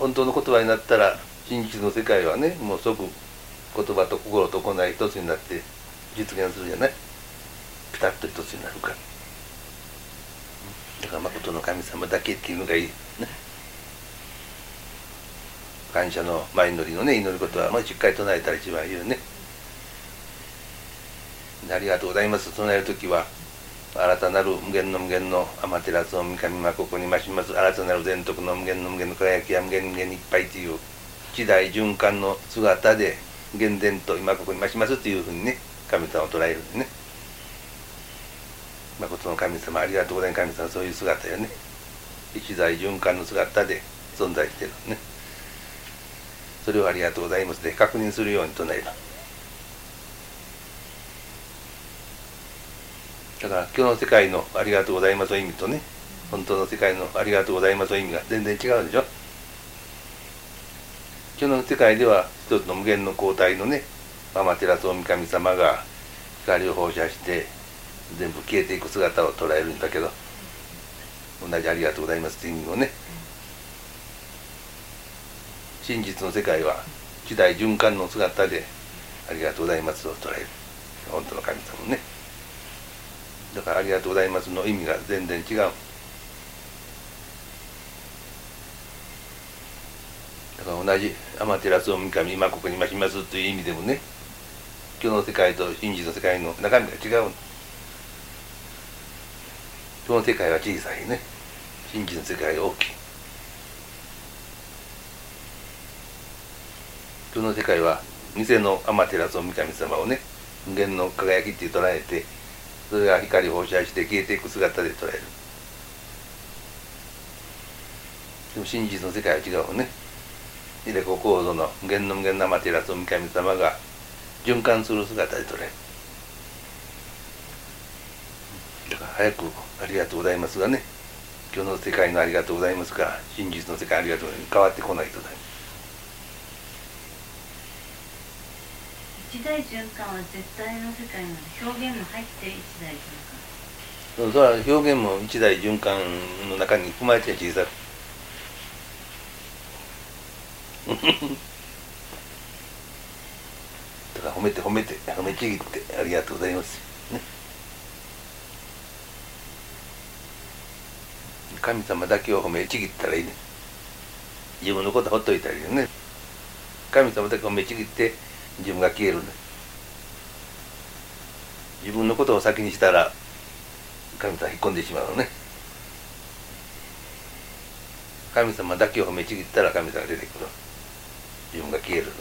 本当の言葉になったら真実の世界はね、もう即言葉と心と行い一つになって実現するじゃない。ピタッと一つになるから。だから誠の神様だけっていうのがいいね。感謝の前祈りのね、祈ることはしっかり唱えたら一番いいよね。ありがとうございます唱えるときは、新たなる無限の無限の天照大神まここに増します新たなる全徳の無限の無限の輝きや無限無限にいっぱいという一大循環の姿で厳然と今ここに増しますというふうにね、神様を捉えるんでね。誠の神様ありがとうございます。神様そういう姿よね。一大循環の姿で存在してるね。それをありがとうございますで確認するように唱える。だから今日の世界のありがとうございますの意味とね、本当の世界のありがとうございますの意味が全然違うでしょ。今日の世界では一つの無限の光体のね、天照大神様が光を放射して全部消えていく姿を捉えるんだけど、同じありがとうございますという意味もね、真実の世界は一大循環の姿でありがとうございますを捉える。本当の神様ね。だからありがとうございますの意味が全然違う。だから同じ天照大神今ここに増しますという意味でもね、今日の世界と真実の世界の中身が違う。今日の世界は小さいね。真実の世界は大きい。今日の世界は偽の天照大神様をね、無限の輝きって捉えて、それが光を放射して消えていく姿で捉える。でも真実の世界は違うね。入れ子構造の無限の無限の天照大神様が循環する姿で捉える。だから早くありがとうございますがね、今日の世界のありがとうございますが真実の世界ありがとうございます変わってこないとだね。 一大循環は絶対の世界なので表現も入って一大循環。 それは表現も一大循環の中に含まれて小さくだから褒めて褒めて褒めちぎってありがとうございますね。神様だけを褒めちぎったらいいね。自分のことはほっといたらいいよね。神様だけ褒めちぎって自分が消えるんだ。自分のことを先にしたら神様引っ込んでしまうのね。神様だけを褒めちぎったら神様が出てくる。自分が消える。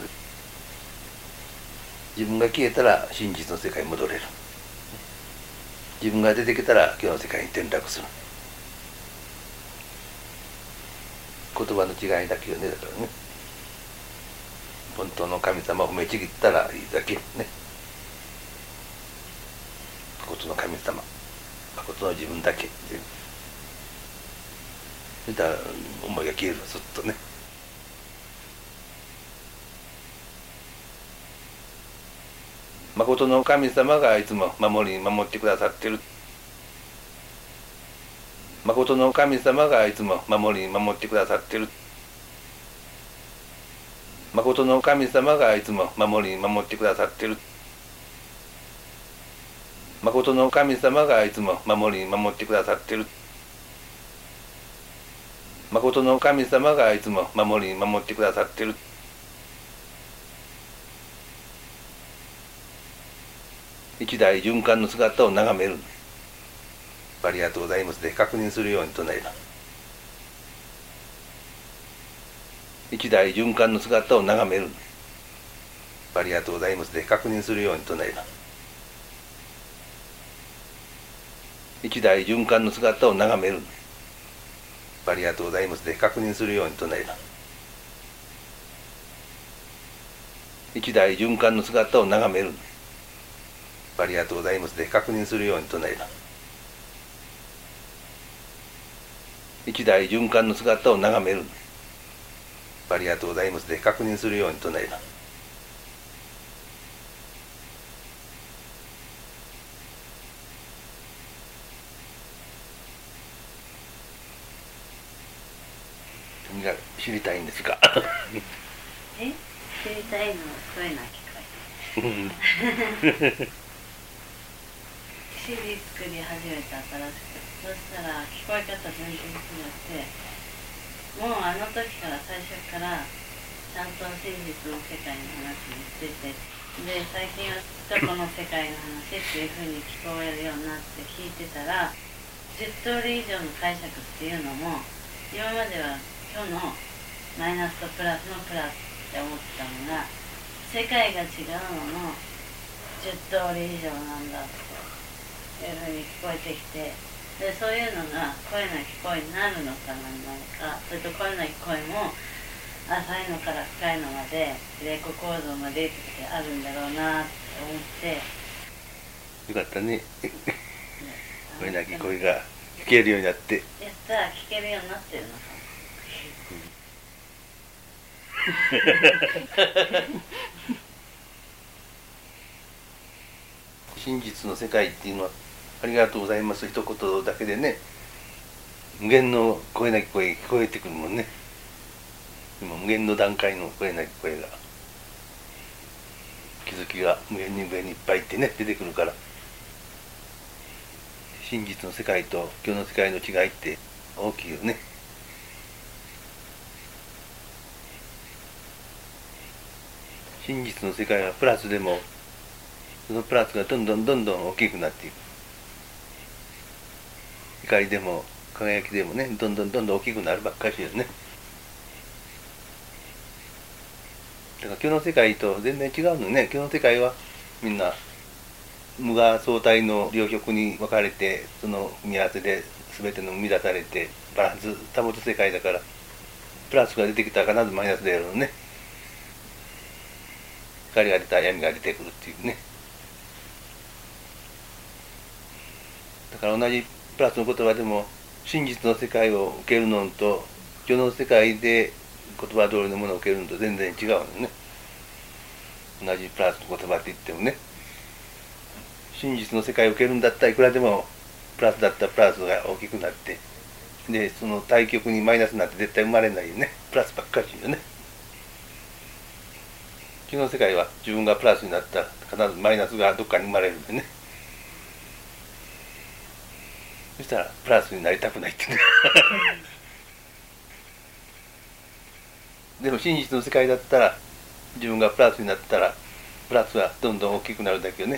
自分が消えたら真実の世界に戻れる。自分が出てきたら今日の世界に転落する。言葉の違いだけよね。だからね、本当の神様を褒めちぎったらいいだけね。誠の神様、誠の自分だけって見たら思いが消える。ずっとね。誠の神様がいつも守ってくださってる。誠の神様がいつも守ってくださってる。誠の神様がいつも守ってくださってる。誠の神様がいつも守ってくださってる。誠の神様がいつも守ってくださってる。一大循環の姿を眺める。ありがとうございますで確認するように唱える。一大循環の姿を眺める。ありがとうございますで確認するように唱える。一大循環の姿を眺める。ありがとうございますで確認するように唱える。一大循環の姿を眺める。ありがとうございますで確認するように唱える。一大循環の姿を眺める。ありがとうございますで確認するように唱える。 知りたいんですか。 知りたいの声なき声。CD 作り始めた新しく、そしたら聞こえ方全然違って、もうあの時から最初からちゃんと真実の世界の話にしてて、で最近は過去の世界の話っていう風に聞こえるようになって聞いてたら、10通り以上の解釈っていうのも今までは今日のマイナスとプラスのプラスって思ってたのが、世界が違うのの10通り以上なんだっていう風に聞こえてきて、でそういうのが声なき声になるのかなんないか、それと声なき声も浅いのから深いのまで霊子構造までってあるんだろうなって思って、 よかったね。声なき声が聞けるようになって、 やったら聞けるようになってるのか真実の世界っていうのは、ありがとうございます一言だけでね、無限の声なき声聞こえてくるもんね。でも無限の段階の声なき声が、気づきが無限に無限にいっぱいってね出てくるから、真実の世界と今日の世界の違いって大きいよね。真実の世界はプラスでも、そのプラスがどんどんどんどん大きくなっていく。光でも輝きでもね、どんどんどんどん大きくなるばっかりよね。だから今日の世界と全然違うのね。今日の世界はみんな無我相対の両極に分かれて、その組み合わせで全ての生み出されてバランス保つ世界だから、プラスが出てきたら必ずマイナスでやるのね。光が出たら闇が出てくるっていうね。だから同じプラスの言葉でも、真実の世界を受けるのと今日の世界で言葉通りのものを受けるのと全然違うのね。同じプラスの言葉って言ってもね、真実の世界を受けるんだったらいくらでもプラスだったらプラスが大きくなって、でその対極にマイナスなんて絶対生まれないよね。プラスばっかりよね。昨日の世界は自分がプラスになったら必ずマイナスがどっかに生まれるんでね。そしたらプラスになりたくないってね。でも真実の世界だったら、自分がプラスになったらプラスはどんどん大きくなるだけよね。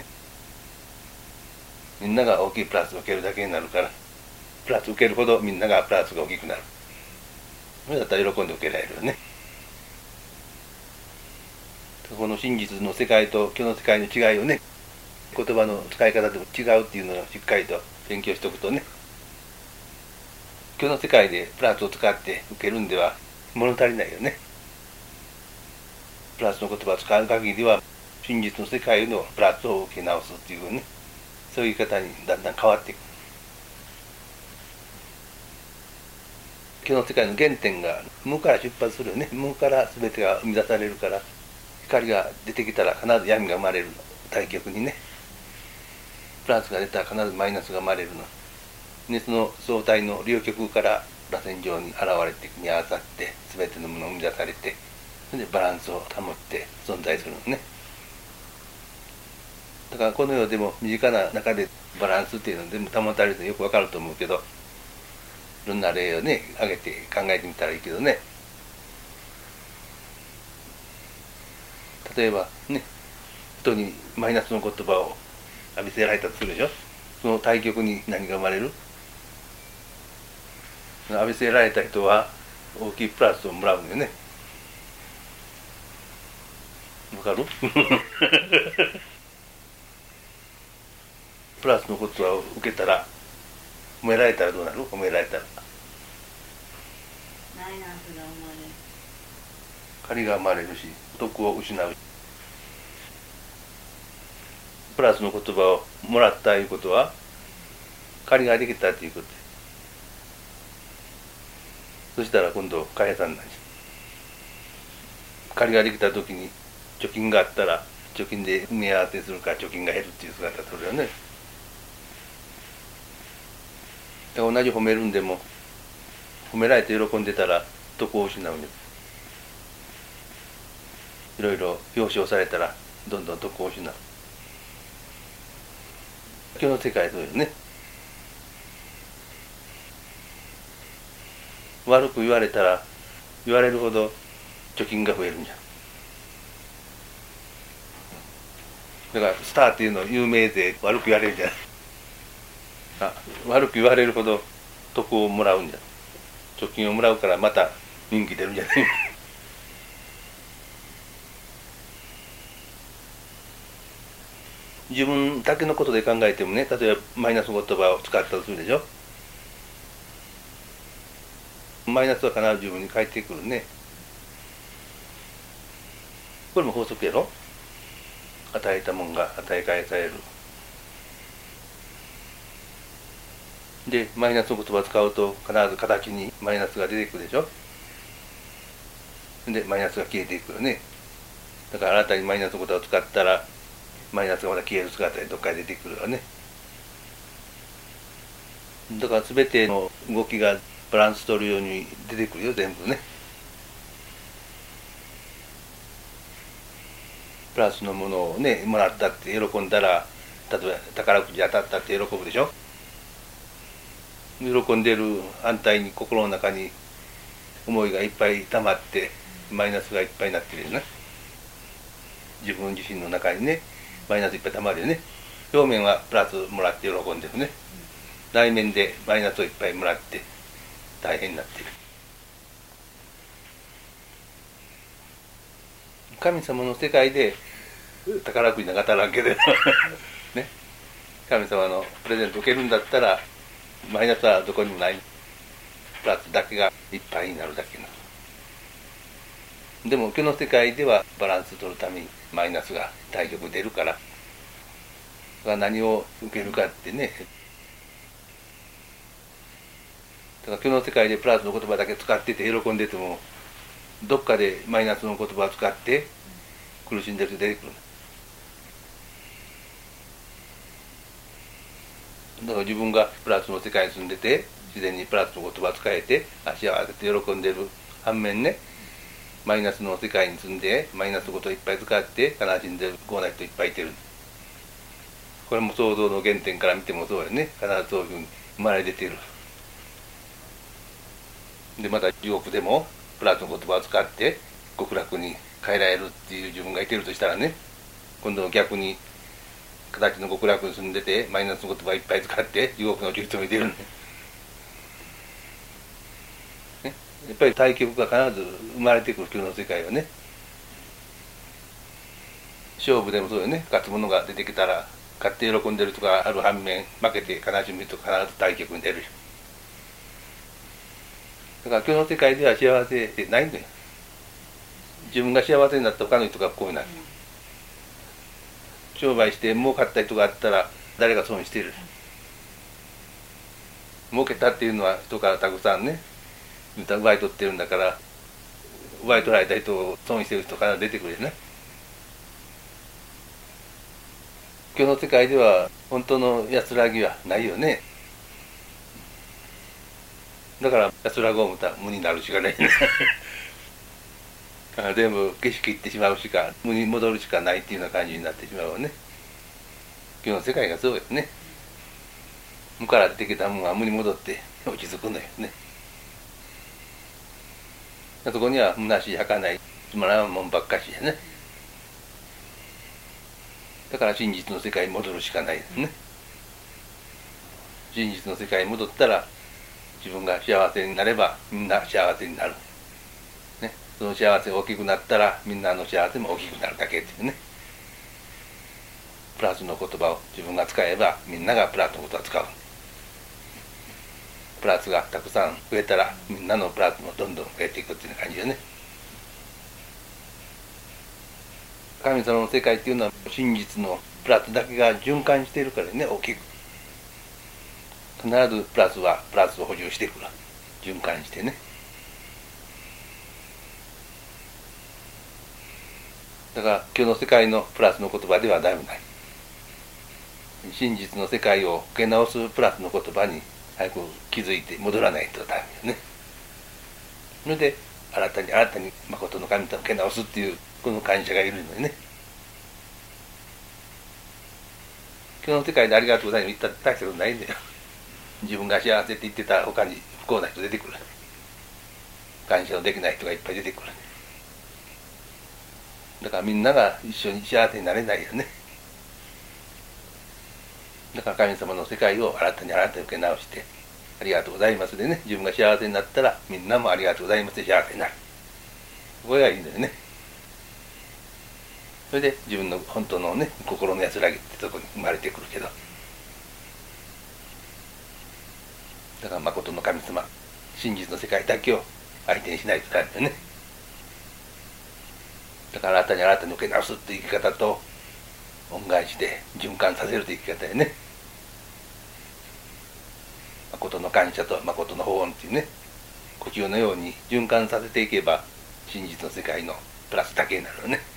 みんなが大きいプラスを受けるだけになるから、プラス受けるほどみんながプラスが大きくなる。それだったら喜んで受けられるよね。この真実の世界と今日の世界の違いをね、言葉の使い方でも違うっていうのをしっかりと勉強しておくとね、今日の世界でプラスを使って受けるんでは物足りないよね。プラスの言葉を使う限りは真実の世界のプラスを受け直すっていうね、そういう言い方にだんだん変わっていく。今日の世界の原点が無から出発するよね。無から全てが生み出されるから、光が出てきたら必ず闇が生まれるの。対極にね。プラスが出たら必ずマイナスが生まれるの。でその相対の両極から螺旋状に現れて組み合わさって全てのものが生み出されて、それでバランスを保って存在するのね。だからこの世でも身近な中でバランスっていうの全部保たれるのよくわかると思うけど、いろんな例をね挙げて考えてみたらいいけどね。例えばね、人にマイナスの言葉を浴びせられたとするでしょ。その対極に何が生まれる？浴びせられた人は大きいプラスをもらうのよね。わかる？プラスの言葉を受けたら、褒められたらどうなる？褒められたらマイナスが生まれる。 借りが生まれるし、徳を失う。プラスの言葉をもらったいうことは、借りができたということ。そしたら今度返さんないし。借りができた時に貯金があったら、貯金で埋め合わせするから貯金が減るっていう姿取るよね。だから同じ褒めるんでも、褒められて喜んでたら徳を失うんです。いろいろ表彰されたらどんどん徳を失う。今日の世界はそうですね。悪く言われたら言われるほど貯金が増えるんじゃ。だからスターっていうのは有名で悪く言われるじゃない。悪く言われるほど得をもらうんじゃ。貯金をもらうからまた人気出るんじゃない。自分だけのことで考えてもね、例えばマイナス言葉を使ったとするでしょ。マイナスは必ず自分に返ってくるね。これも法則やろ。与えたもんが与え返される。で、マイナスの言葉を使うと必ず形にマイナスが出てくるでしょ。で、マイナスが消えていくよね。だから新たにマイナスの言葉を使ったらマイナスがまた消える姿でどっかで出てくるよね。だから全ての動きがバランス取るように出てくるよ、全部ね。プラスのものをね、もらったって喜んだら、例えば宝くじ当たったって喜ぶでしょ。喜んでる反対に心の中に思いがいっぱい溜まってマイナスがいっぱいになってるよね。自分自身の中にね、マイナスいっぱい溜まるよね。表面はプラスもらって喜んでるね。内面でマイナスをいっぱいもらって大変になってる。神様の世界で宝くじなんか当たらんけどね、神様のプレゼント受けるんだったらマイナスはどこにもない。プラスだけがいっぱいになるだけな。でも今日の世界ではバランス取るためにマイナスが対極出るから、何を受けるかってね。だから今日の世界でプラスの言葉だけ使ってて喜んでても、どっかでマイナスの言葉を使って苦しんでる人出てくる。だから自分がプラスの世界に住んでて自然にプラスの言葉を使えて幸せって喜んでる反面ね、マイナスの世界に住んでマイナスのことをいっぱい使って悲しんでるこうな人いっぱいいてる。これも想像の原点から見てもそうよね。必ずそういうふうに生まれ出てる。でまた地獄でもプラスの言葉を使って極楽に帰られるっていう自分がいてるとしたらね、今度逆に形の極楽に住んでてマイナスの言葉をいっぱい使って地獄の落ちる人もいてるんで、ね、やっぱり対極が必ず生まれてくる今日の世界はね。勝負でもそうよね。勝つ者が出てきたら勝って喜んでる人がある反面、負けて悲しむ人が必ず対極に出る。だから今日の世界では幸せってないんだよ。自分が幸せになった他の人が不幸になる。商売して儲かった人があったら誰が損している。儲けたっていうのは人からたくさんね奪い取ってるんだから、奪い取られた人を損してる人から出てくるよね。今日の世界では本当の安らぎはないよね。だから安らぐを思ったら無になるしかないね全部景色行ってしまうしか、無に戻るしかないっていうような感じになってしまうわね。今日の世界がそうですね。無から出てきたものは無に戻って落ち着くのよね。そこには虚しい儚いつまらんもんばっかしやね。だから真実の世界に戻るしかないですね。真実の世界に戻ったら自分が幸せになればみんな幸せになる、ね、その幸せが大きくなったらみんなの幸せも大きくなるだけっていうね。プラスの言葉を自分が使えばみんながプラスのことを使う。プラスがたくさん増えたらみんなのプラスもどんどん増えていくっていう感じでね。神様の世界っていうのは真実のプラスだけが循環しているからね、大きく。必ずプラスはプラスを補充してくる。循環してね。だから今日の世界のプラスの言葉ではだいぶない。真実の世界を受け直すプラスの言葉に早く気づいて戻らないとダメよね。それで新たに誠の神様を受け直すっていうこの感謝がいるのよね。今日の世界でありがとうございます言ったら大したことないんだよ。自分が幸せって言ってた他に不幸な人出てくる。感謝のできない人がいっぱい出てくる。だからみんなが一緒に幸せになれないよね。だから神様の世界を新たに受け直して、ありがとうございますでね、自分が幸せになったらみんなもありがとうございますで幸せになる。これがいいのよね。それで自分の本当のね、心の安らぎってとこに生まれてくるけど、だから誠の神様、真実の世界だけを相手にしないとダメだよね。だから新たに受け直すっていう生き方と恩返しで循環させるという生き方やね。誠の感謝と誠の報恩っていうね、呼吸のように循環させていけば真実の世界のプラスだけになるよね。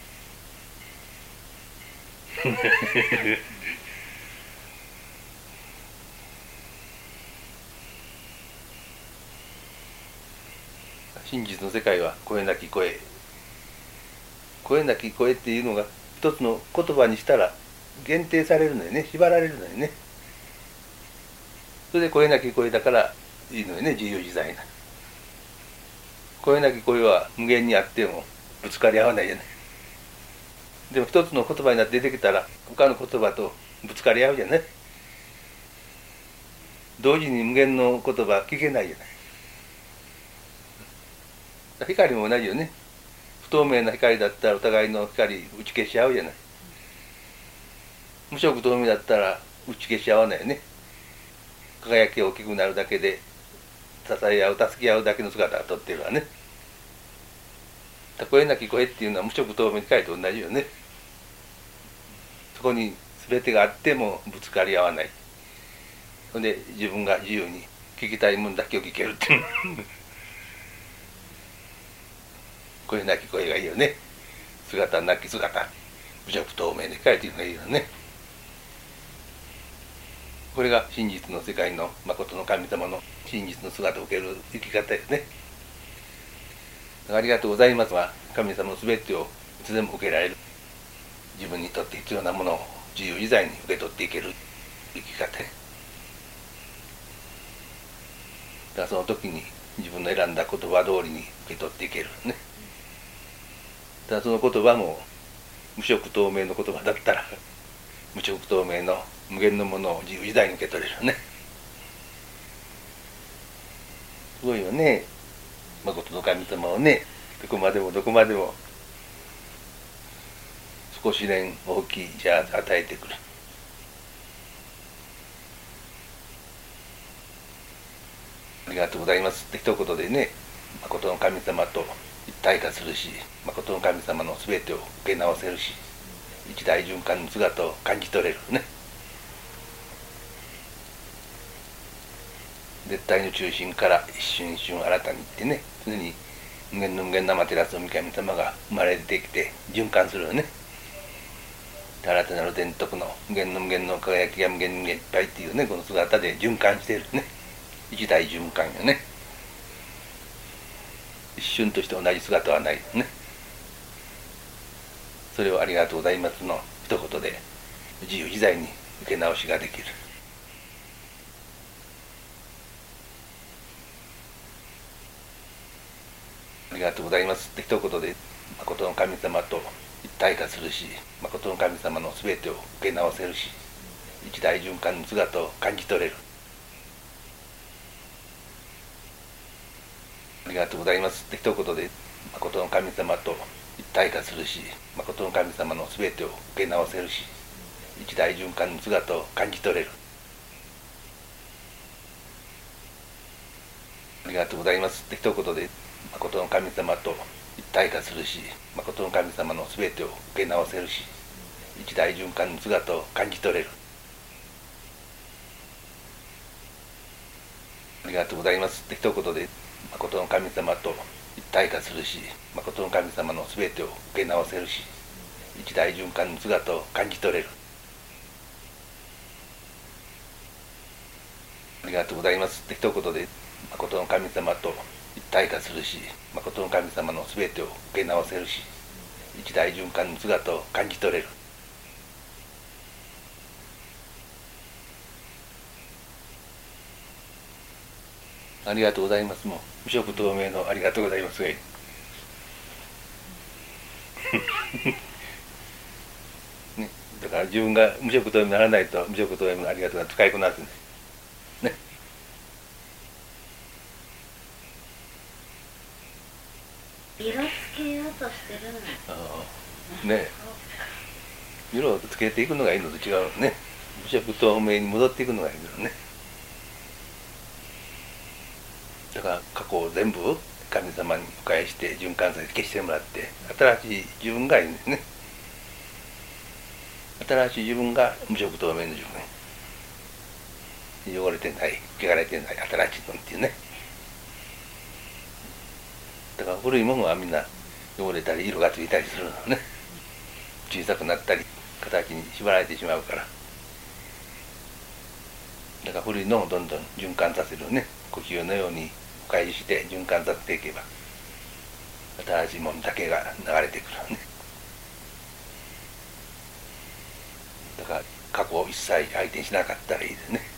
真実の世界は声なき声。声なき声っていうのが一つの言葉にしたら限定されるのよね。縛られるのよね。それで声なき声だからいいのよね、自由自在な。声なき声は無限にあってもぶつかり合わないじゃない。でも一つの言葉になって出てきたら他の言葉とぶつかり合うじゃない。同時に無限の言葉聞けないじゃない。光も同じよね。不透明な光だったらお互いの光打ち消し合うじゃない。無色透明だったら打ち消し合わないよね。輝きが大きくなるだけで支え合う助け合うだけの姿がとっているわね。声なき声っていうのは無色透明の光と同じよね。そこに全てがあってもぶつかり合わない。それで自分が自由に聞きたいものだけを聞けるっていう声なき声がいいよね。姿なき姿、無色透明の光というのがいいよね。これが真実の世界の誠の神様の真実の姿を受ける生き方ですね。ありがとうございますは神様の全てをいつでも受けられる。自分にとって必要なものを自由自在に受け取っていける生き方。だからその時に自分の選んだ言葉通りに受け取っていけるね。ただその言葉も無色透明の言葉だったら無色透明の無限のものを自由自在に受け取れるね。すごいよね。誠の神様をね、どこまでも少しね大きいじゃ与えてくる。ありがとうございますって一言でね、誠の神様と一体化するし、誠の神様の全てを受け直せるし、一大循環の姿を感じ取れるね。絶対の中心から一瞬一瞬新たにってね、常に無限の無限な天照大神様が生まれてきて循環するよね。新たなる伝徳の無限の無限の輝きが無限無限いっぱいっていうね、この姿で循環しているね。一大循環よね。一瞬として同じ姿はないよね。それをありがとうございますの一言で自由自在に受け直しができる。ありがとうございますって一言で誠の神様と一体化するし、誠の神様の全てを受け直せるし、一大循環の姿を感じ取れる。ありがとうございますって一言で誠の神様と一体化するし、誠の神様の全てを受け直せるし、一大循環の姿を感じ取れる。ありがとうございますって一言で誠の神様と一体化するし、誠の神様の全てを受け直せるし、一大循環の姿を感じ取れる。ありがとうございますって一言で誠の神様と一体化するし、誠の神様の全てを受け直せるし、一大循環の姿を感じ取れる。ありがとうございますって一言で誠の神様と一退化するし、誠の神様の全てを受け直せるし、一大循環の姿を感じ取れる。ありがとうございます。もう無色透明のありがとうございますがいいね、だから自分が無色透明にならないと無色透明のありがとうが使いこなすんですね。 色つけようとしてるの。 ね、色をつけていくのがいいのと違うね。無色透明に戻っていくのがいいのね。だから過去を全部神様にお返して循環させて消してもらって、新しい自分がいいんですね。新しい自分が無色透明の自分、汚れてない、汚れてない新しいのっていうね。だから古いものはみんな汚れたり色がついたりするのね。小さくなったり形に縛られてしまうから。だから古いのをどんどん循環させるね。呼吸のようにお返しして循環させていけば新しいものだけが流れてくるね。だから過去を一切相手にしなかったらいいですね。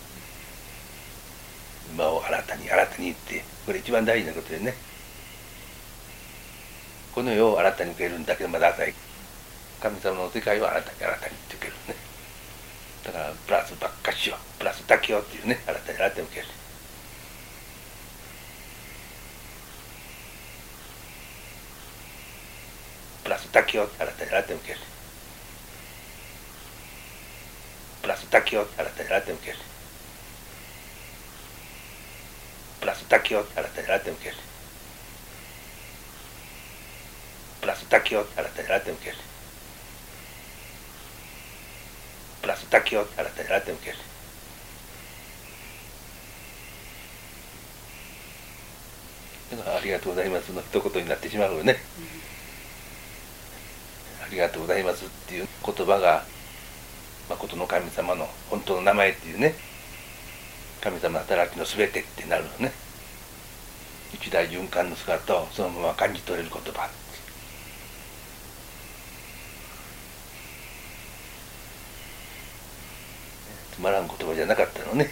今を新たに新たにって、これ一番大事なことでね。この世を新たに受けるんだけどまだ浅い。神様の世界を新たに新たにって受けるね。だからプラスばっかしよう、プラスだけよっていうね、新たに新たに受ける。プラスだけよって新たに新たに受ける。プラスだけよって新たに新たに受ける。プラスだけよって新たに新たに受ける。プラスだけよって新たに新たに受ける。プラスだけよって新たに新たに受ける。だからありがとうございますの一言になってしまうよね。ありがとうございますっていう言葉が誠の神様の本当の名前っていうね、神様の働きの全てってなるのね。一大循環の姿をそのまま感じ取れる言葉。つまらん言葉じゃなかったのね。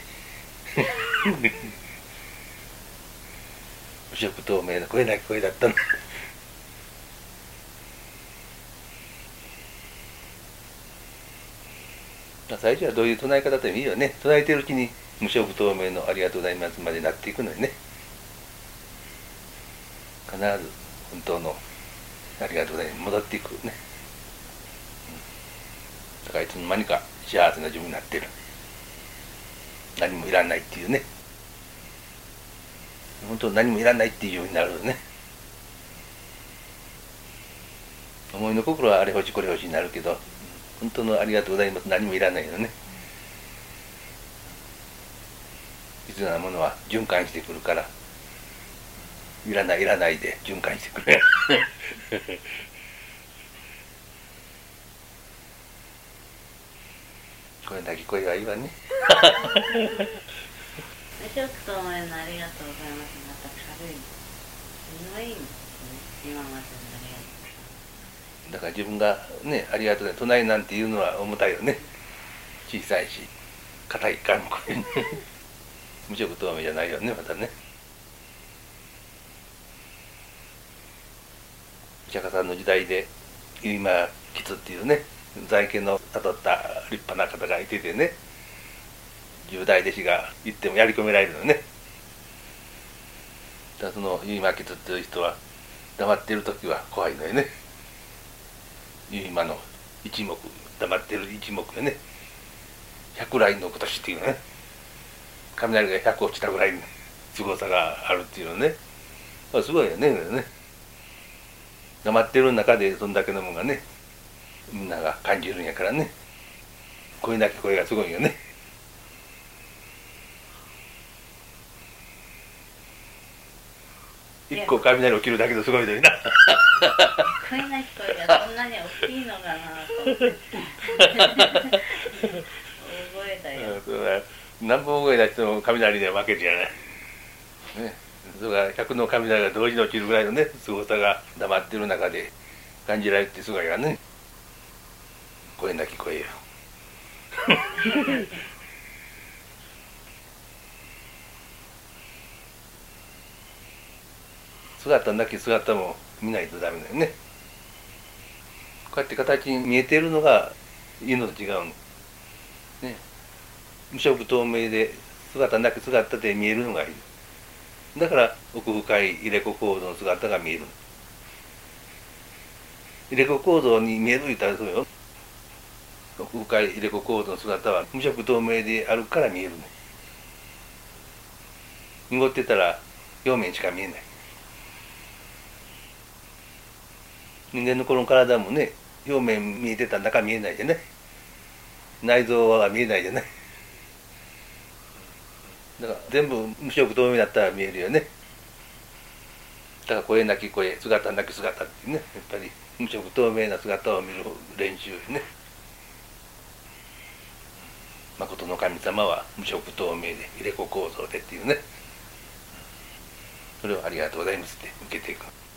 無色透明の声なき声だったの。最初はどういう唱え方でもいいよね。唱えてるうちに無色透明のありがとうございますまでなっていくのにね。必ず本当のありがとうございます戻っていくね。だからいつの間にか幸せな自分になってる。何もいらないっていうね。本当何もいらないっていうようになるよね。思いの心はあれ欲しいこれ欲しいになるけど、本当のありがとうございます何もいらないよね。必要なものは循環してくるから、いらないいらないで循環してくる。これだけ声はいいわね。 無色透明のありがとうございます。また軽いの。いいんですね。今までのありがとう。 だから自分がね、ありがとうね、唱えなんていうのは重たいよね。小さいし、硬いからもこれね。無色透明じゃないよね、またね。お釈迦さんの時代で、今吉っていうね、在家の悟った立派な方がいててね、10代弟子が言ってもやり込められるのね。だからその今吉っていう人は、黙っている時は怖いのよね。今の一目、黙ってる一目よね。100来の今年っていうね。雷が100落ちたぐらいの凄さがあるっていうのね。すごいよね、黙ってる中でそんだけのもんがね、みんなが感じるんやからね。声なき声がすごいよね。一個雷起きるだけですごいのにな。 声なき声がそんなに大きいのかなと思って。大声だよ。 何本声出しても雷では負けじゃない。ね、 それが百の神々が同時に落ちるぐらいのね凄さが黙ってる中で感じられるってすごいがね、声なき声よ。姿なき姿も見ないとダメだよね。こうやって形に見えてるのがいいのと違うの。ね、無色透明で姿なき姿で見えるのがいい。だから奥深い入れ子構造の姿が見える。入れ子構造に見える言ったらそうよ。奥深い入れ子構造の姿は無色透明であるから見えるね。濁ってたら表面しか見えない。人間のこの体もね、表面見えてたら中見えないじゃない。内臓は見えないじゃない。だから全部無色透明だったら見えるよね。だから声なき声、姿なき姿っていうね、やっぱり無色透明な姿を見る練習ね。誠の神様は無色透明で入れ子構造でっていうね。それをありがとうございますって受けていく。